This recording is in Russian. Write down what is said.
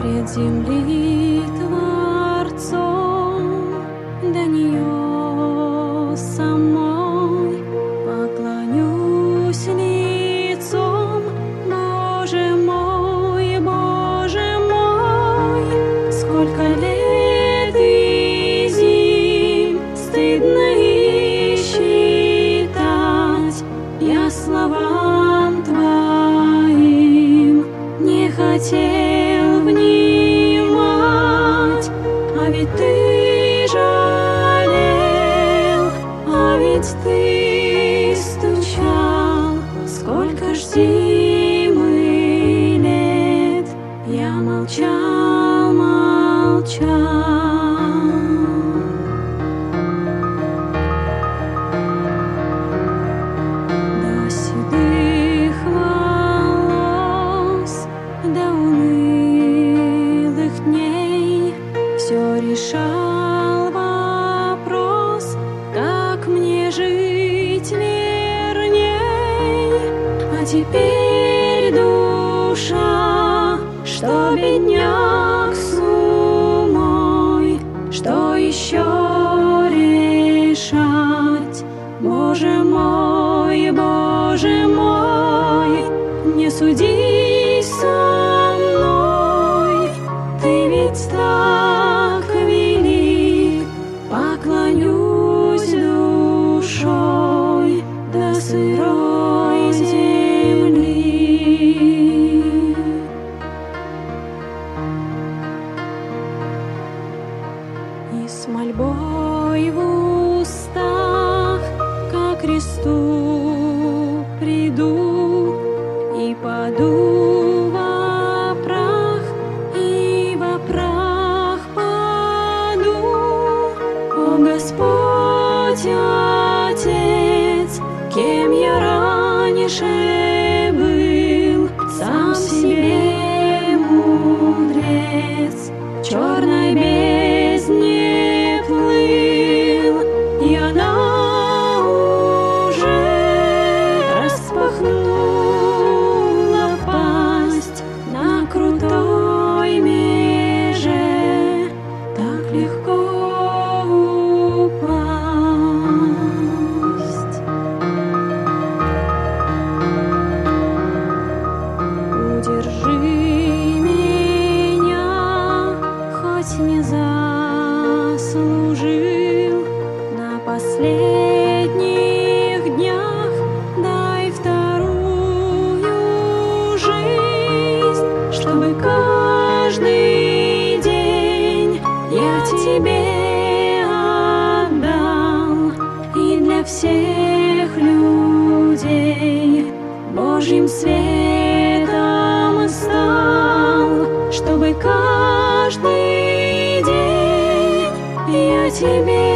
пред земли Творцом, до нее самой поклонюсь лицом. Боже мой, сколько лет и зим стыдно и считать, я словам Твоим не хотел внимать. А ведь Ты жалел, а ведь Ты стучал, сколько ж зим и лет я молчал, молчал. До седых волос, до унылых дней все решал вопрос, как мне жить верней. А теперь душа, что бедняк с умой, что еще решать? Боже мой, не судись со мной, Ты ведь так велик, поклонюсь душой до сырой земли. И с мольбой в устах ко кресту приду и паду во прах, и во прах паду. О Господь, Отец, кем я раньше был, сам себе мудрец, в черной бездне плыл, и она уже распахнула пасть на крутой меже, так легко упасть. Удержи меня, хоть не заслужил, на последних днях дай вторую жизнь, чтобы каждый день я Тебе отдал и для всех людей Божьим светом стал, чтобы каждый день я Тебе